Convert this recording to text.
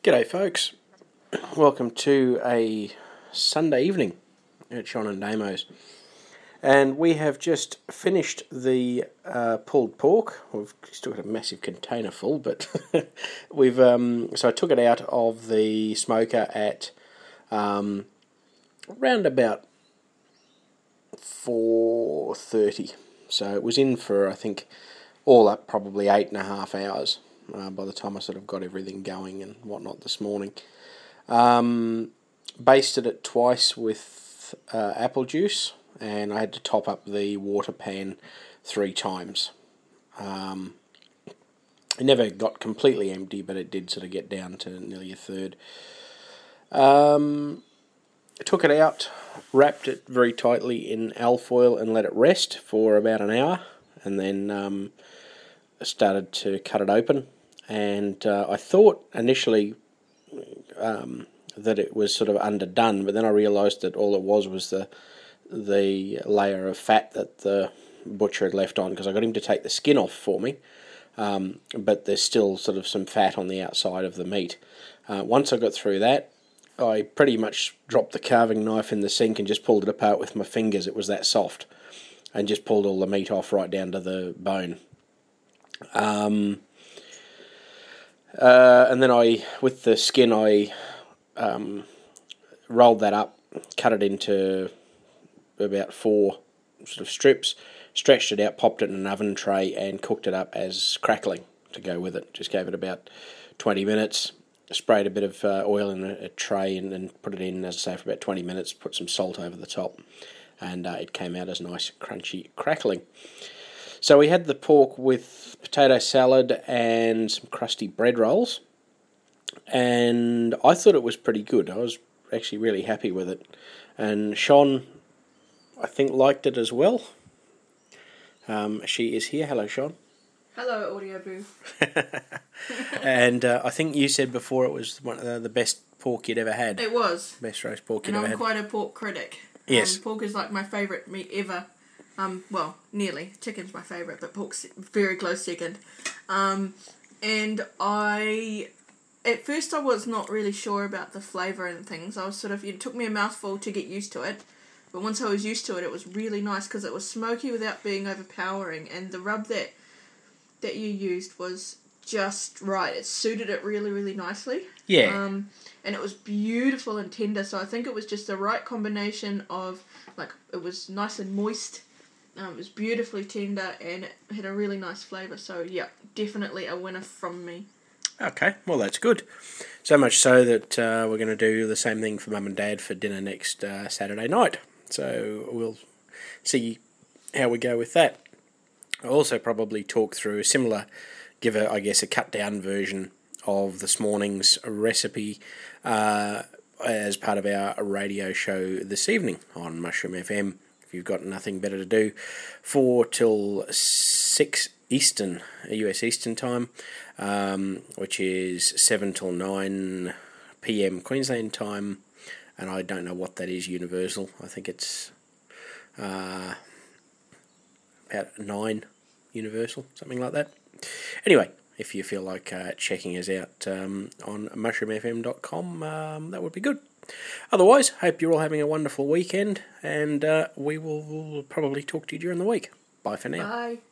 G'day folks, welcome to a Sunday evening at Sean and Damo's, and we have just finished the pulled pork. We've still got a massive container full, but so I took it out of the smoker at around about 4:30, so it was in for, I think, all up probably 8.5 hours. By the time I sort of got everything going and whatnot this morning. Basted it twice with apple juice, and I had to top up the water pan 3 times. It never got completely empty, but it did sort of get down to nearly a third. Took it out, wrapped it very tightly in alfoil and let it rest for about an hour, and then started to cut it open. And I thought initially that it was sort of underdone, but then I realised that all it was the layer of fat that the butcher had left on, because I got him to take the skin off for me, but there's still sort of some fat on the outside of the meat. Once I got through that, I pretty much dropped the carving knife in the sink and just pulled it apart with my fingers. It was that soft, and just pulled all the meat off right down to the bone. And then with the skin, I rolled that up, cut it into about 4 sort of strips, stretched it out, popped it in an oven tray, and cooked it up as crackling to go with it. Just gave it about 20 minutes, sprayed a bit of oil in a tray, and then put it in, as I say, for about 20 minutes, put some salt over the top, and it came out as nice, crunchy, crackling. So we had the pork with potato salad and some crusty bread rolls, and I thought it was pretty good. I was actually really happy with it, and Sean, I think, liked it as well. She is here. Hello, Sean. Hello, Audio Boo. And I think you said before it was one of the best pork you'd ever had. It was. Best roast pork you'd ever had. And I'm quite a pork critic. Yes. Pork is like my favourite meat ever. Well, nearly. Chicken's my favourite, but pork's very close second. And at first I was not really sure about the flavour and things. I was sort of, it took me a mouthful to get used to it. But once I was used to it, it was really nice because it was smoky without being overpowering. And the rub that you used was just right. It suited it really, really nicely. Yeah. And it was beautiful and tender. So I think it was just the right combination of, like, it was nice and moist. It was beautifully tender, and it had a really nice flavour. So, yeah, definitely a winner from me. Okay, well, that's good. So much so that we're going to do the same thing for Mum and Dad for dinner next Saturday night. So we'll see how we go with that. I'll also probably talk through give a cut-down version of this morning's recipe as part of our radio show this evening on Mushroom FM. If you've got nothing better to do, 4 till 6 Eastern, US Eastern time, which is 7 till 9 PM Queensland time, and I don't know what that is universal. I think it's about 9 universal, something like that. Anyway, if you feel like checking us out on mushroomfm.com, that would be good. Otherwise, hope you're all having a wonderful weekend, and we will probably talk to you during the week. Bye for now. Bye.